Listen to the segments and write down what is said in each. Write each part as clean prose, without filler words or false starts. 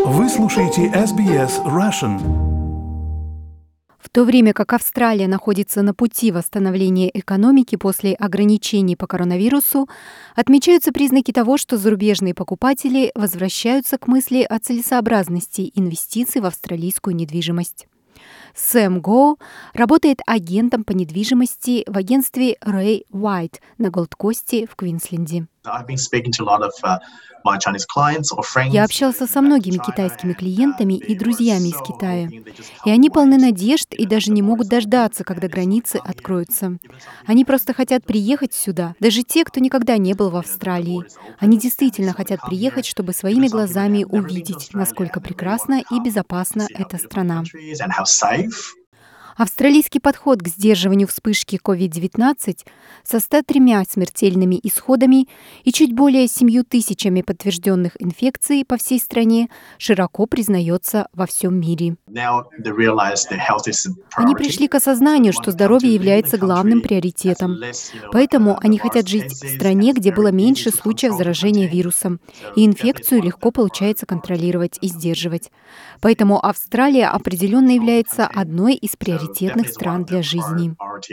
Вы слушаете SBS Russian. В то время как Австралия находится на пути восстановления экономики после ограничений по коронавирусу, отмечаются признаки того, что зарубежные покупатели возвращаются к мысли о целесообразности инвестиций в австралийскую недвижимость. Сэм Гоу работает агентом по недвижимости в агентстве Ray White на Голд-Косте в Квинсленде. Я общался со многими китайскими клиентами и друзьями из Китая, и они полны надежд и даже не могут дождаться, когда границы откроются. Они просто хотят приехать сюда, даже те, кто никогда не был в Австралии. Они действительно хотят приехать, чтобы своими глазами увидеть, насколько прекрасна и безопасна эта страна. Австралийский подход к сдерживанию вспышки COVID-19 со 103 смертельными исходами и чуть более 7 тысячами подтвержденных инфекций по всей стране широко признается во всем мире. Они пришли к осознанию, что здоровье является главным приоритетом. Поэтому они хотят жить в стране, где было меньше случаев заражения вирусом, и инфекцию легко получается контролировать и сдерживать. Поэтому Австралия определенно является одной из приоритетных стран для жизни.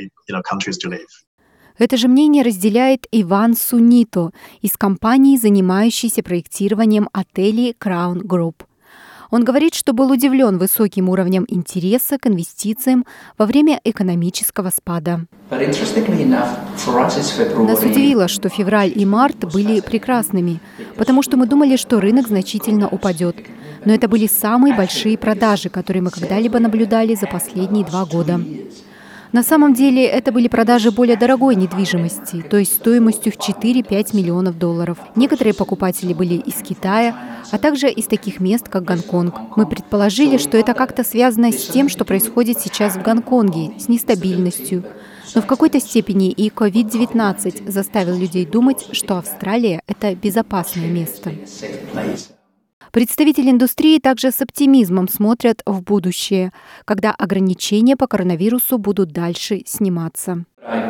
Это же мнение разделяет Иван Сунито из компании, занимающейся проектированием отелей Crown Group. Он говорит, что был удивлен высоким уровнем интереса к инвестициям во время экономического спада. Нас удивило, что февраль и март были прекрасными, потому что мы думали, что рынок значительно упадет. Но это были самые большие продажи, которые мы когда-либо наблюдали за последние 2 года. На самом деле, это были продажи более дорогой недвижимости, то есть стоимостью в 4-5 миллионов долларов. Некоторые покупатели были из Китая, а также из таких мест, как Гонконг. Мы предположили, что это как-то связано с тем, что происходит сейчас в Гонконге, с нестабильностью. Но в какой-то степени и COVID-19 заставил людей думать, что Австралия — это безопасное место. Представители индустрии также с оптимизмом смотрят в будущее, когда ограничения по коронавирусу будут дальше сниматься.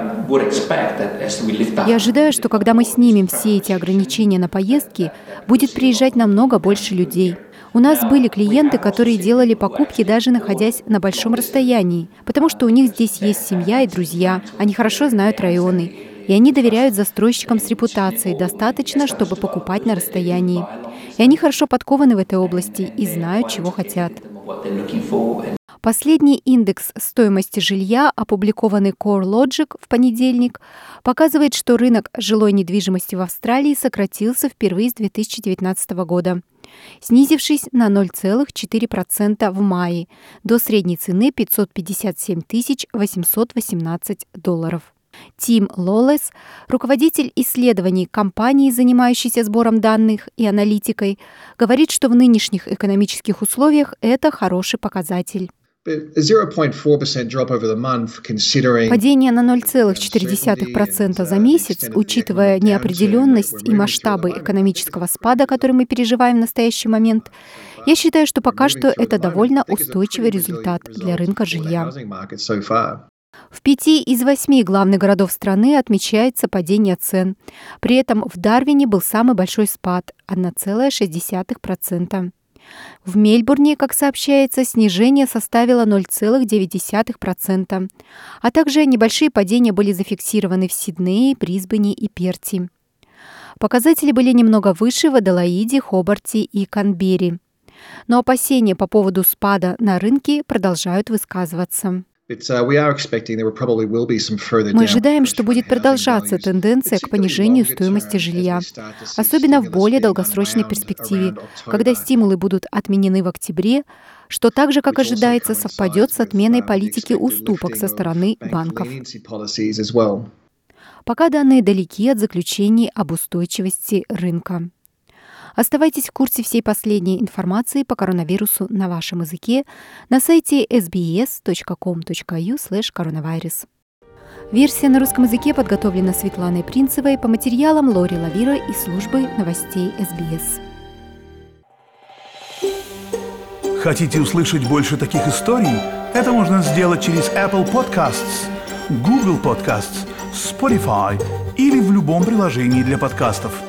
Я ожидаю, что когда мы снимем все эти ограничения на поездки, будет приезжать намного больше людей. У нас были клиенты, которые делали покупки, даже находясь на большом расстоянии, потому что у них здесь есть семья и друзья, они хорошо знают районы, и они доверяют застройщикам с репутацией достаточно, чтобы покупать на расстоянии. И они хорошо подкованы в этой области и знают, чего хотят. Последний индекс стоимости жилья, опубликованный CoreLogic в понедельник, показывает, что рынок жилой недвижимости в Австралии сократился впервые с 2019 года, снизившись на 0,4% в мае до средней цены $557 818. Тим Лолес, руководитель исследований компании, занимающейся сбором данных и аналитикой, говорит, что в нынешних экономических условиях это хороший показатель. Падение на 0,4% за месяц, учитывая неопределенность и масштабы экономического спада, который мы переживаем в настоящий момент, я считаю, что пока что это довольно устойчивый результат для рынка жилья. В 5 из 8 главных городов страны отмечается падение цен. При этом в Дарвине был самый большой спад – 1,6%. В Мельбурне, как сообщается, снижение составило 0,9%, а также небольшие падения были зафиксированы в Сиднее, Брисбене и Перте. Показатели были немного выше в Аделаиде, Хобарте и Канберре. Но опасения по поводу спада на рынке продолжают высказываться. Мы ожидаем, что будет продолжаться тенденция к понижению стоимости жилья, особенно в более долгосрочной перспективе, когда стимулы будут отменены в октябре, что также, как ожидается, совпадет с отменой политики уступок со стороны банков. Пока данные далеки от заключений об устойчивости рынка. Оставайтесь в курсе всей последней информации по коронавирусу на вашем языке на сайте sbs.com.au/coronavirus. Версия на русском языке подготовлена Светланой Принцевой по материалам Лори Лавира из службы новостей SBS. Хотите услышать больше таких историй? Это можно сделать через Apple Podcasts, Google Podcasts, Spotify или в любом приложении для подкастов.